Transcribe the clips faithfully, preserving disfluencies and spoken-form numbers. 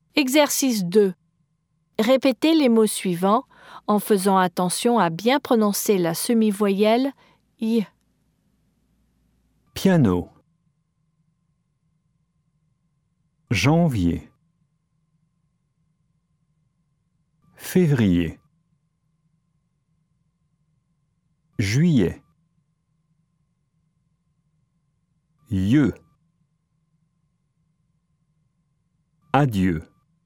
Exercice deux. Répétez les mots suivants en faisant attention à bien prononcer la semi-voyelle I. Piano. Janvier. Février. Juillet. Yeux. Adieu.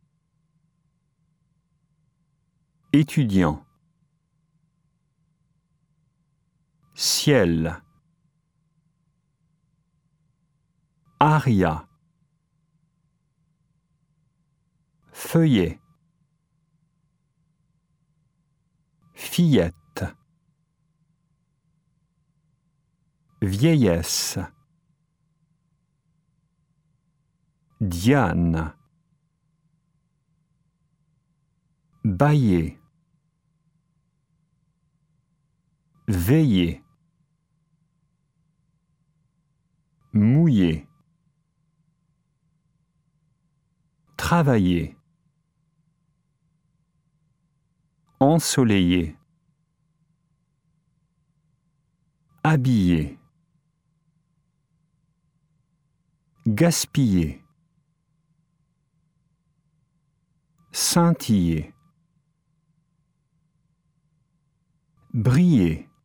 Étudiant. Ciel. Aria. Feuillet. Fillette. Vieillesse. Diane. Bailler. Veiller. Mouiller. Travailler. Ensoleiller. Habiller. Gaspiller. Scintiller. Briller.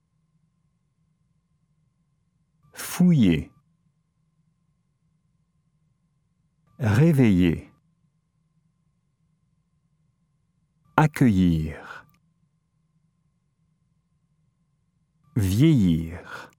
Fouiller. Réveiller. Accueillir. Vieillir.